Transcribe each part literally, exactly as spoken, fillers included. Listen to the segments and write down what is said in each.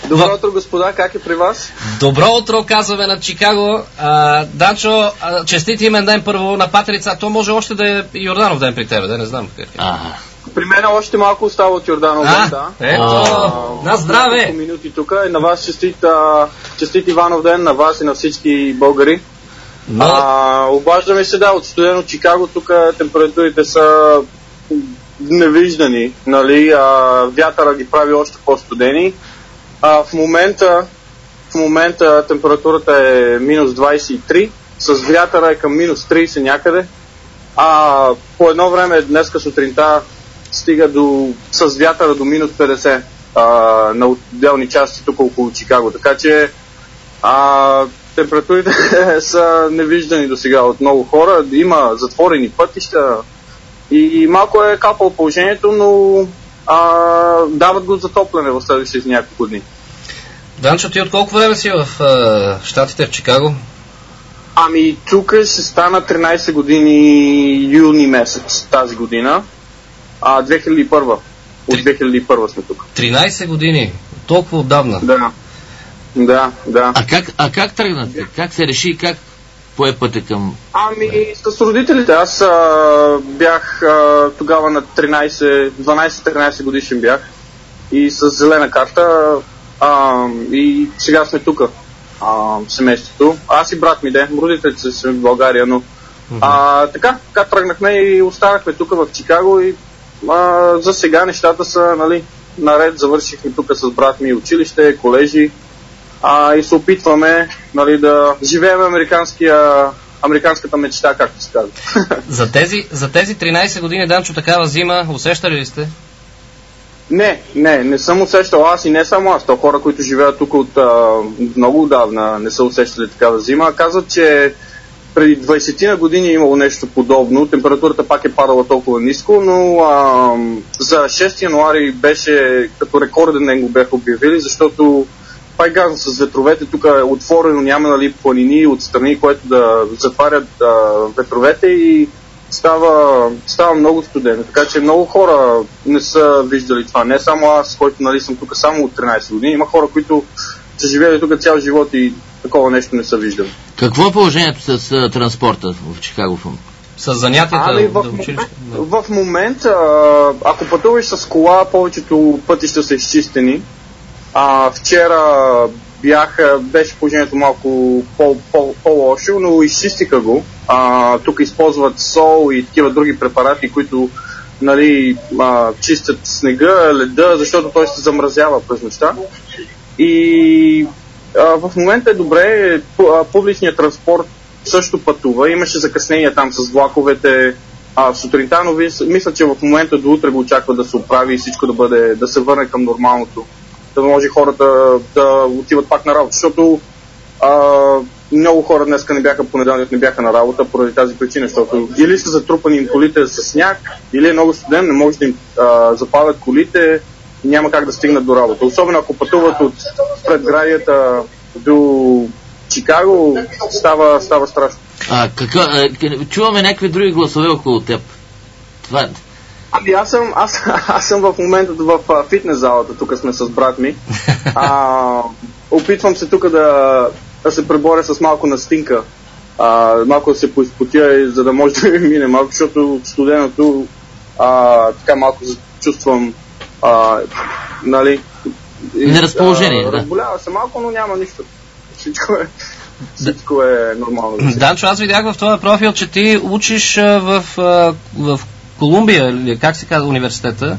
Добро утро, господа, как е при вас? Добро утро, казваме на Чикаго. А, Данчо, а, честит имен ден първо на Патрица. То може още да е Йорданов ден при тебе, да не знам как е. Ага. При мен още малко остава от Йорданов ден, да. Ето, а, на здраве! Минути тук и на вас честит, а, честит Иванов ден, на вас и на всички българи. Но... А, обаждаме се, да, от студено Чикаго, тук температурите са невиждани, нали, а, вятъра ги прави още по-студени. А, в момента в момента температурата е минус двадесет и три, с вятъра е към минус тридесет някъде. А по едно време днеска сутринта стига до, с вятъра до минус петдесет а, на отделни части тук около Чикаго. Така че а, температурите са невиждани до сега от много хора. Има затворени пътища и малко е капало положението, но а, дават го затопляне в следващите няколко дни. Данчо, ти от колко време си в а, щатите, в Чикаго? Ами, тук ще стана тринадесет години юни месец тази година. А, две хиляди и първа. От две хиляди и първа сме тук. тринадесет години? Толкова отдавна? Да. Да, да. А как, а как тръгнате? Как се реши? Как пое пътя към... Ами, с родителите. Аз а, бях а, тогава на дванадесет-тринадесет годишен бях. И с зелена карта. А, и сега сме тук. Семейството. Аз и брат ми, де. Родителите са в България, но mm-hmm. а, така, така тръгнахме и останахме тук в Чикаго и а, за сега нещата са, нали, наред. Завършихме тук с брат ми училище, колежи а, и се опитваме, нали, да живеем американския, американската мечта, както се казва. За тези, за тези тринадесет години, Данчо, такава зима, усещали ли сте? Не, не, не съм усещал аз и не само аз. То хора, които живеят тук от а, много отдавна, не са усещали такава зима. Казват, че преди двадесет години е имало нещо подобно. Температурата пак е падала толкова ниско, но а, за шести януари беше като рекорден ден го бяха обявили, защото пак газно с ветровете. Тук е отворено, няма, нали, планини отстрани, което да затварят а, ветровете и Става, става много студено, така че много хора не са виждали това. Не само аз, който, нали, съм тук само от тринадесет години. Има хора, които са живели тук цял живот и такова нещо не са виждали. Какво е положението с, с транспорта в Чикаго? С занятията ами, в, да училище? В момента, ако пътуваш с кола, повечето пътища са изчистени. А, вчера бяха, беше положението малко по, по, по-лошо, но изчистиха го. А, тук използват сол и такива други препарати, които, нали, а, чистят снега, леда, защото той се замразява през нощта. И а, в момента е добре, публичният транспорт също пътува. Имаше закъснения там с влаковете а, в сутринта, но мисля, че в момента до утре го очаква да се оправи и всичко да бъде, да се върне към нормалното. Да може хората да отиват пак на работа, защото а, много хора днеска не бяха, понеделник не бяха на работа поради тази причина, защото или са затрупани им колите с сняг, или е много студен, не може да им а, запалят колите, няма как да стигнат до работа. Особено ако пътуват от предградията до Чикаго, става, става страшно. А, какво, а, чуваме някакви други гласове около теб. Това е... Ами аз съм, аз, аз съм в момента в а, фитнес залата, тук сме с брат ми. А, опитвам се тук да, да се преборя с малко настинка. А, малко да се поизпотя, за да може да ми мине малко, защото студеното а, така малко чувствам, а, нали... Неразположение, да. Разболява се малко, но няма нищо. Всичко е... Всичко е нормално. Данчо, аз видях в този профил, че ти учиш в, в, в Колумбия, или как се казва университета?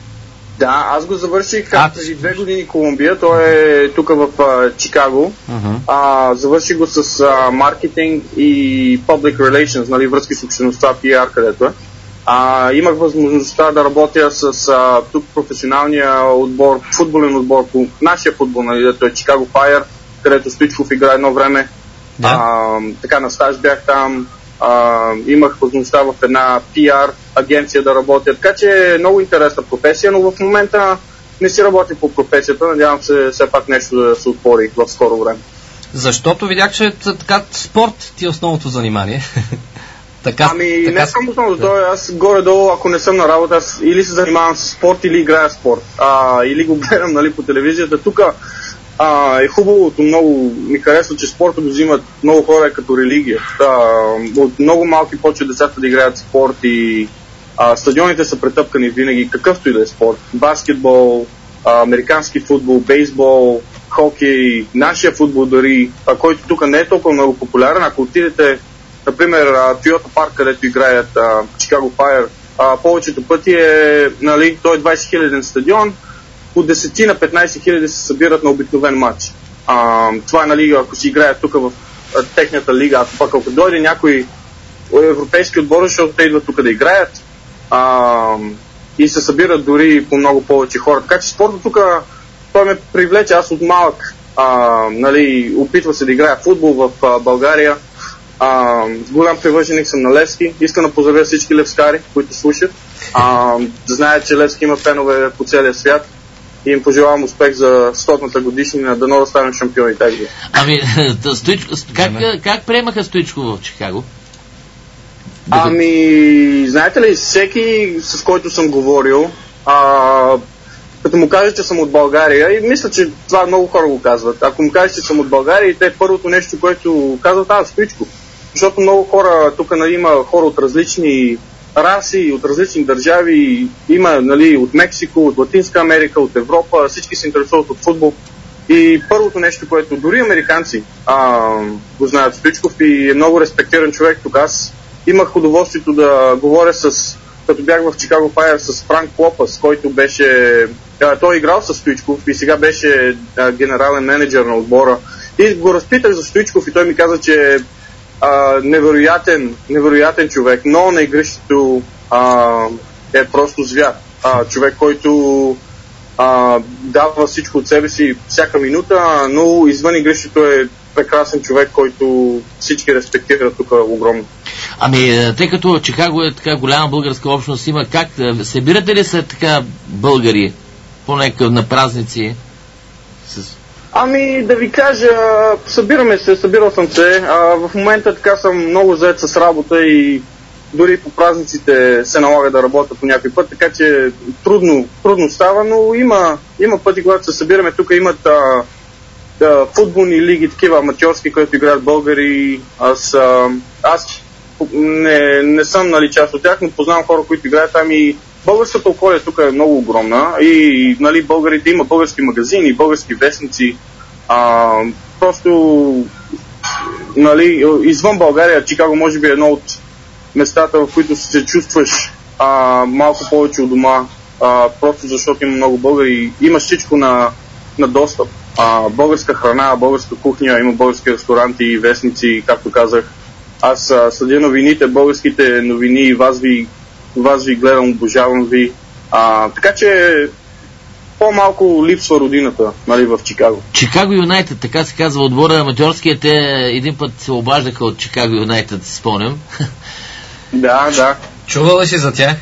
Да, аз го завърших а, преди две години Колумбия, той е тук в а, Чикаго. Uh-huh. А, завърших го с а, маркетинг и public relations, нали, връзки с обществеността, пи ар, където е. А, имах възможността да работя с а, тук професионалния отбор, футболен отбор по нашия футбол, нали, дето е Чикаго Файър, където Стоичков играе едно време. Да. А, така на стаж бях там. Uh, имах възможността в една пи ар агенция да работя, така че е много интересна професия, но в момента не си работя по професията, надявам се все пак нещо да се отвори в скоро време. Защото видях, че така спорт ти е основното занимание. така, ами така... не само основното, да. Аз горе-долу, ако не съм на работа, аз или се занимавам с спорт, или играя спорт, а, или го гледам, нали, по телевизията. Тук А, е хубавото, много ми харесва, че спорта го взимат много хора като религия. А, от много малки почват децата да играят спорт и а, стадионите са претъпкани винаги, какъвто и да е спорт. Баскетбол, а, американски футбол, бейсбол, хокей, нашия футбол дори, а, който тук не е толкова много популярен. Ако отидете, например, Toyota Park, където играят а, Chicago Fire, а, повечето пъти е, нали, той е двайсет хиляден стадион, от десет на петнайсет хиляди се събират на обикновен матч. А, това е, нали, ако си играят тук в а, техната лига, ако пък ако дойде някой европейски отбор, защото те идват тук да играят а, и се събират дори по много повече хора. Така че спорта тук, той ме привлече, аз от малък, а, нали, опитва се да играя футбол в а, България. А, голям привърженик съм на Левски. Искам да поздравя всички левскари, които слушат. А, да знаят, че Левски има фенове по целия свят. И им пожелавам успех за стотната годишнина, дано да станем шампиони тази година. Ами, Стоичко, как, как приемаха Стоичко в Чикаго? Ами, знаете ли, всеки с който съм говорил, а, като му кажа, че съм от България, и мисля, че това много хора го казват. Ако му кажа, че съм от България, и те първото нещо, което казват, а, Стоичко. Защото много хора, тук, нали, има хора от различни раси, от различни държави, има, нали, от Мексико, от Латинска Америка, от Европа, всички се интересуват от футбол. И първото нещо, което дори американци а, го знаят Стоичков и е много респектиран човек тук. Аз имах удоволствието да говоря с, като бях в Chicago Fire, с Франк Лопас, който беше, а, той е играл с Стоичков и сега беше а, генерален менеджер на отбора. И го разпитах за Стоичков и той ми каза, че Uh, невероятен, невероятен човек, но на игрището uh, е просто звяр. Uh, човек, който uh, дава всичко от себе си всяка минута, но извън игрището е прекрасен човек, който всички респектират тук огромно. Ами, тъй като Чикаго е така голяма българска общност, има как, събирате ли се така българи по някакъв на празници? С... Ами, да ви кажа, събираме се, събирал съм се. А, в момента така съм много зает с работа и дори по празниците се налага да работя по някой път, така че трудно, трудно става, но има, има пъти, когато се събираме. Тук имат а, а, футболни лиги, такива аматьорски, които играят българи. Аз, а, аз не, не съм, нали, част от тях, но познавам хора, които играят там и българската околия тук е много огромна и, нали, българите има български магазини, български вестници. А, просто, нали, извън България, Чикаго може би е едно от местата, в които се чувстваш а, малко повече от дома, а, просто защото има много българи. Имаш всичко на, на достъп. А, българска храна, българска кухня, има български ресторанти, вестници, както казах. Аз а, следя новините, българските новини и вас ви Вас ви гледам, обожавам ви. А, така че по-малко липсва родината, нали, в Чикаго. Чикаго Юнайтед, така се казва отбора аматьорския. Те един път се обаждаха от Чикаго Юнайтед, спомням. Да, да. Чувал ли си за тях?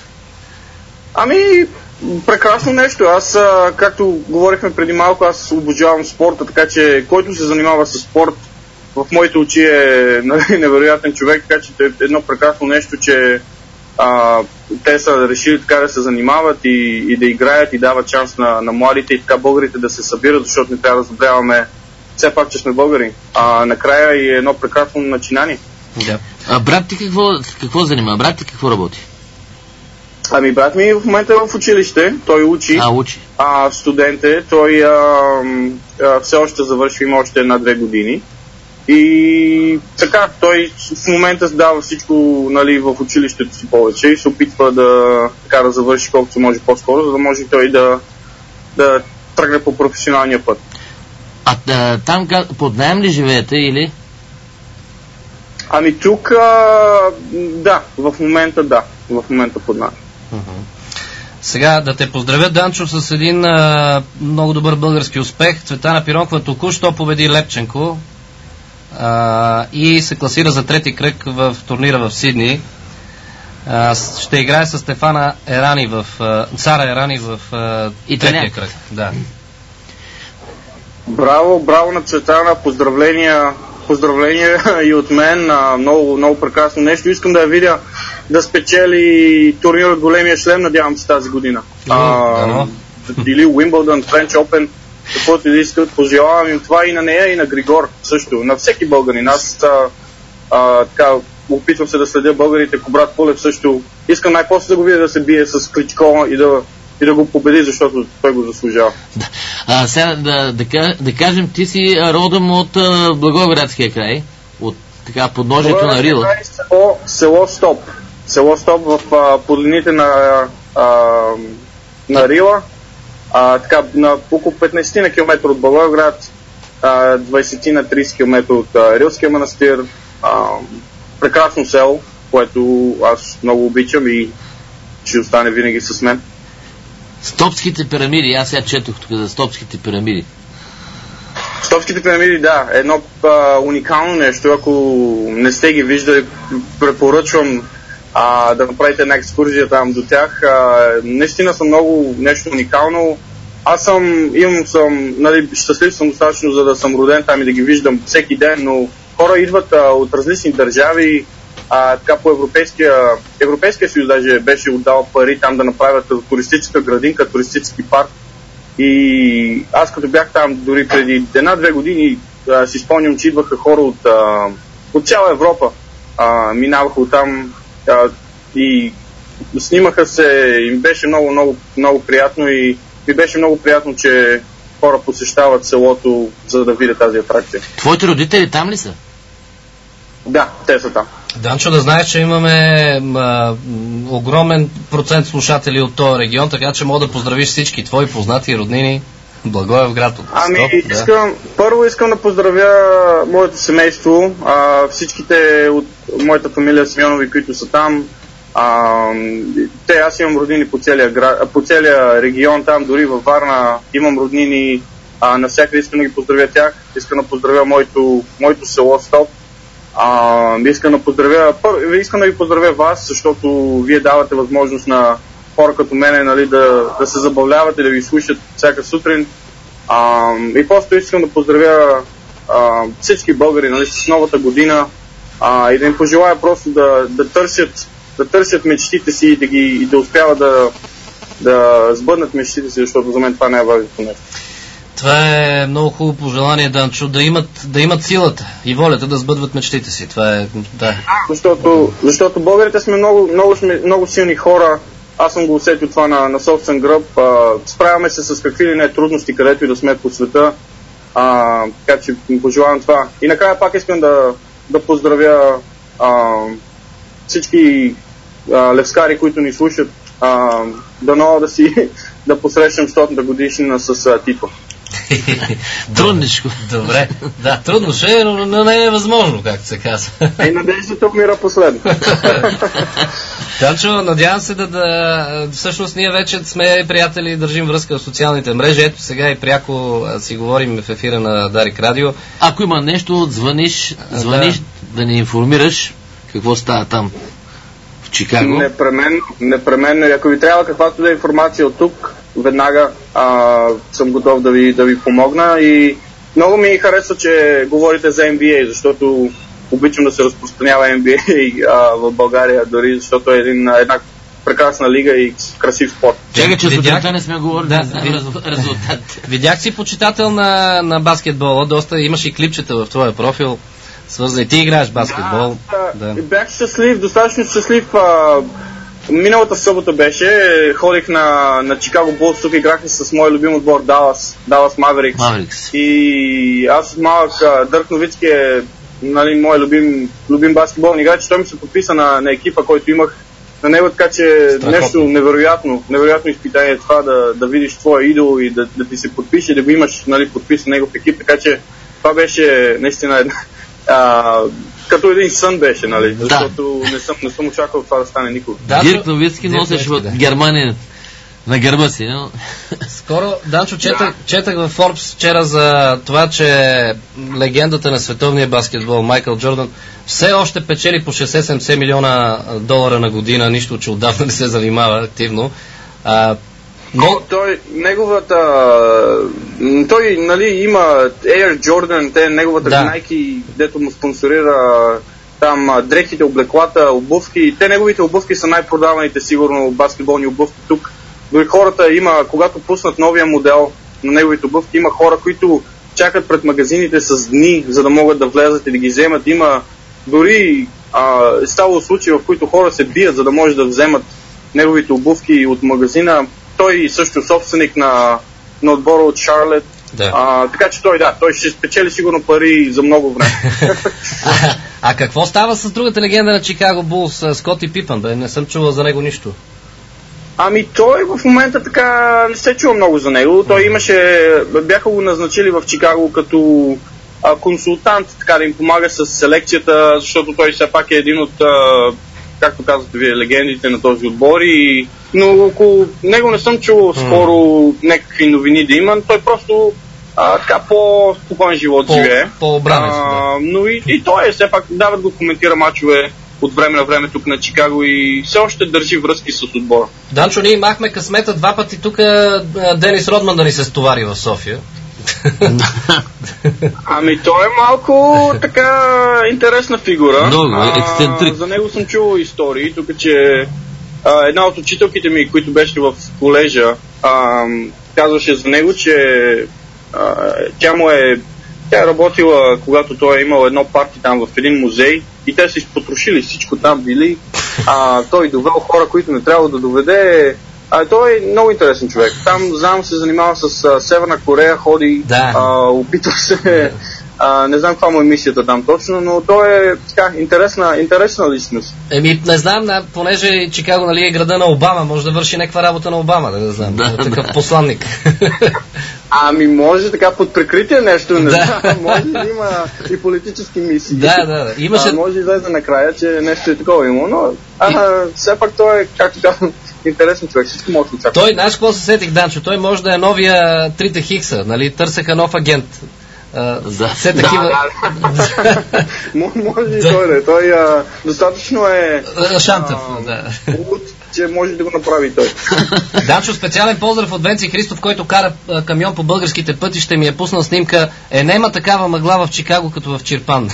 Ами, прекрасно нещо. Аз, а, както говорихме преди малко, аз обожавам спорта, така че който се занимава с спорт, в моите очи е, нали, невероятен човек, така че е едно прекрасно нещо, че а, те са решили така да се занимават и, и да играят и дават шанс на, на младите и така българите да се събират, защото не трябва да забравяме все пак, че сме българи. А, накрая и едно прекрасно начинание. Да. А брат ти какво, какво занимава? Брат ти какво работи? Ами брат ми в момента е в училище, той учи. А, учи. А, студент е, той а, а, все още завършва, има още една-две години. И така, той в момента дава всичко, нали, в училището си повече и се опитва да, така, да завърши колкото може по-скоро, за да може той да, да тръгне по професионалния път. А, а там под наем ли живеете или? Ами тук, а, да, в момента да, в момента под наем. Сега да те поздравя, Данчо, с един а, много добър български успех. Цветана Пиронкова току-що победи Лепченко а, и се класира за трети кръг в турнира в Сидни. А, ще играе с Стефана Ерани в а, Сара Ерани в а, третия кръг. Да. Браво, браво на Цветана, поздравления, поздравления и от мен, а, много, много прекрасно нещо. Искам да я видя да спечели турнир от големия шлем, надявам се тази година. А, или Уимбълдън, Френч Опен, каквото и да искат. Пожелавам им това и на нея, и на Григор също, на всеки българин. Аз а, а, така, опитвам се да следя българите, ако брат Пулев също. Искам най-после да го видя да се бие с Кличко и да, и да го победи, защото той го заслужава. Да. А, сега да, да, да кажем, ти си родом от а, Благоевградския край, от така подножието на Рила. Село, село Стоп. Село Стоп в а, подлините на, а, на Рила. А, така, на около петнайсет на километра от Благоевград, двайсет на трийсет километра от а, Рилския манастир. А, прекрасно село, което аз много обичам и ще остане винаги с мен. Стопските пирамиди, аз сега четох тук за Стопските пирамиди. Стопските пирамиди, да, едно а, уникално нещо, ако не сте ги виждали, препоръчвам а, да направите една екскурзия там до тях. А, наистина са много нещо уникално. Аз съм, имам съм, нали, щастлив съм достатъчно, за да съм роден там и да ги виждам всеки ден, но хора идват а, от различни държави, а, така по Европейския, Европейския съюз даже беше отдал пари там да направят туристическа градинка, туристически парк. И аз като бях там дори преди една-две години, а, си спомням, че идваха хора от, а, от цяла Европа. А, минаваха оттам а, и снимаха се, им беше много, много, много приятно и ми беше много приятно, че хора посещават селото, за да видят тази атракция. Твоите родители там ли са? Да, те са там. Данчо, да знаеш, че имаме а, огромен процент слушатели от този регион, така че мога да поздравиш всички твои познати и роднини. Благоевград от Ами, Стоп, искам, да. Първо искам да поздравя моето семейство, а, всичките от моята фамилия Симеонови, които са там. А, те, аз имам роднини по целия, град, по целия регион, там дори във Варна имам роднини, а, навсякъде искам да ги поздравя тях. Искам да поздравя моето, моето село Стоп. А, искам да поздравя, пър, искам да ви поздравя вас, защото вие давате възможност на хора като мене, нали, да, да се забавляват и да ви слушат всяка сутрин. А, и просто искам да поздравя а, всички българи, нали, с новата година, а, и да им пожелая просто да, да търсят да търсят мечтите си и да, ги, и да успяват да, да сбъднат мечтите си, защото за мен това не е важното нещо. Това е много хубаво пожелание, Данчо, да имат, да имат силата и волята да сбъдват мечтите си. Това е, да. Защото, защото българите сме много, много, много силни хора. Аз съм го усетил това на, на собствен гръб. А, справяме се с какви ли не трудности, където и да сме по света. А, така че пожелавам това. И накрая пак искам да, да поздравя а, всички а, левскари, които ни слушат. А, дано да си да посрещам стотната годишнина с а, Тито. Трудничко. Добре, да, трудно ще е, но, но не е възможно, както се казва. И надеждата умира последно. Данчо, надявам се да, да... Всъщност ние вече сме приятели и държим връзка в социалните мрежи. Ето сега и пряко си говорим в ефира на Дарик Радио. Ако има нещо, звъниш, звъниш да, да ни информираш какво става там в Чикаго. Непременно, непременно. И ако ви трябва каквато да е информация от тук, веднага а, съм готов да ви, да ви помогна. И много ми харесва, че говорите за Н Б А, защото обичам да се разпространява Н Б А а, в България, дори защото е един, една прекрасна лига и красив спорт. Чакай, че Видях... сутринта не сме говорили да, за вид... резултатите. Видях си почитател на, на баскетбола, доста имаш и клипчета в твоя профил, свързани. Ти играеш баскетбол. Да, да. Бях щастлив, достатъчно щастлив. А, миналата събота беше, ходих на, на Чикаго Булс, тук играхме с мой любим отбор Далас, Далас Маверикс. Mavericks. И аз малък, Дърк Новицки е, нали, мой любим, любим баскетболен играч, той ми се подписа на, на екипа, който имах на него, така че страхотно. Нещо невероятно, невероятно изпитание това да, да видиш твоя идол и да, да ти се подпише, да го имаш, нали, подписан негов екип, така че това беше наистина една, а, като един сън беше, нали, да. Защото не съм, не съм очаквал това да стане никога. Да, Дирк Новицки носеше в Германия на гърба си, но... Скоро, Данчо, четах, да. четах във Forbes вчера за това, че легендата на световния баскетбол Майкъл Джордан все още печели по шейсет-седемдесет милиона долара на година, нищо, че отдавна не се занимава активно. А, но той, неговата, той, нали, има Air Jordan, те, неговата да. Nike, дето му спонсорира там дрехите, облеклата, обувки. Те неговите обувки са най-продаваните, сигурно, баскетболни обувки тук. Дори хората има, когато пуснат новия модел на неговите обувки. Има хора, които чакат пред магазините с дни, за да могат да влезат и да ги вземат. Има дори а, ставало случаи, в които хора се бият, за да може да вземат неговите обувки от магазина. Той също собственик на, на отбора от Шарлет. Да. А, така че той, да, той ще спечели сигурно пари за много време. а, а какво става с другата легенда на Чикаго Булс, Скоти Пипън? Бе? Не съм чувал за него нищо. Ами той в момента така не се чува много за него. Той имаше, бяха го назначили в Чикаго като а, консултант, така да им помага с селекцията, защото той все пак е един от, а, както казвате вие, легендите на този отбор. И, но около него не съм чувал скоро mm. някакви новини да има. Той просто а, така по-спокоен живот по, живее. По-обранец, да. Но и, и той е, все пак дават го коментира мачове от време на време тук на Чикаго и все още държи връзки с отбора. Данчо, ние имахме късмета два пъти тук Денис Родман да ни се стовари в София. Ами той е малко така интересна фигура. Много, ексцентрик. За него съм чувал истории, тук че а, една от учителките ми, които беше в колежа, а, казваше за него, че а, тя му е Тя е работила, когато той е имал едно парти там в един музей и те са изпотрошили всичко там били. А, той довел хора, които не трябва да доведе. А, той е много интересен човек. Там знам се занимава с а, Северна Корея, ходи, да. а, опитва се. А, не знам каква му е мисията там точно, но той е така интересна, интересна личност. Еми, не знам, да, понеже Чикаго, нали, е града на Обама, може да върши някаква работа на Обама, да не знам, да, такъв да. посланник. Ами може така под прикритие нещо, не да. знам, може да има и политически мисии. Да, да, да. Имаше... А, може да излезе накрая, че нещо е такова има, но а, и... все пак той е, както казвам, интересен човек, всичко може да очаква. Той, знаеш какво се сетих, Данчо, той може да е новия трите Хикса, нали, търсеха нов агент. Uh, да. Все такива... Да, да. може и той да е. Той а, достатъчно е... Шантев, да. Луд, че може да го направи той. Данчо, специален поздрав от Венци Христов, който кара а, камион по българските пътища, ми е пуснал снимка. Е, нема такава мъгла в Чикаго, като в Чирпан.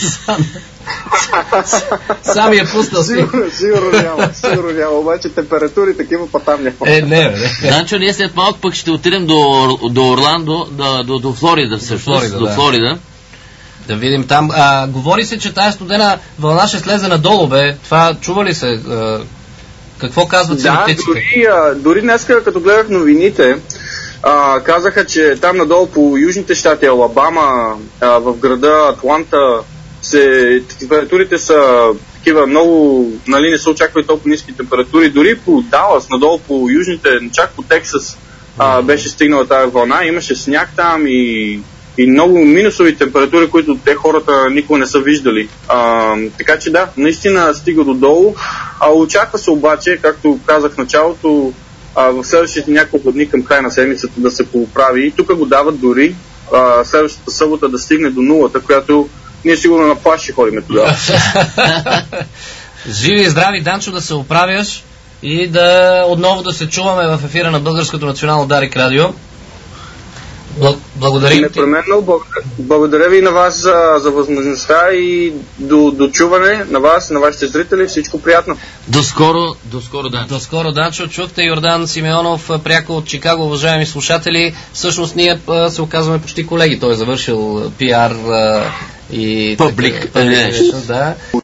Сам е пуснал снимка. Сигурно, сигурно няма, сигурно няма, обаче температури такива па там няма. Е, не, не. Данчо, ние след малко пък ще отидем до, до Орландо, до, до, до Флорида всъщност. До Флорида, до да. Флорида. Да видим там. А, говори се, че тази студена вълна ще слезе надолу, бе. Това чува ли се? А, какво казват синоптиците? Да, дори, а, дори днеска, като гледах новините, а, казаха, че там надолу по южните щати, Алабама, а, в града Атланта, се, температурите са такива много, нали, не се очаква и толкова ниски температури. Дори по Далас, надолу по южните, чак по Тексас, а, беше стигнала тази вълна. Имаше сняг там и, и много минусови температури, които те хората никога не са виждали. А, така че да, наистина стига до долу. А очаква се обаче, както казах в началото, а, в следващите няколко дни към края на седмицата да се поправи. И тук го дават дори а, следващата събота да стигне до нулата, която ние сигурно на плаж ще ходим тогава. Живи и здрави, Данчо, да се оправяш и да отново да се чуваме в ефира на Българското национално Дарик радио. Благодарим ти. Непременно. Благодаря, благодаря ви на вас за, за възможността и до, до чуване на вас, на вашите зрители. Всичко приятно. До скоро, до скоро, Данчо. До скоро, Данчо. Чухте Йордан Симеонов, пряко от Чикаго, уважаеми слушатели. Всъщност ние се оказваме почти колеги. Той е завършил пиар и... Публик. Да.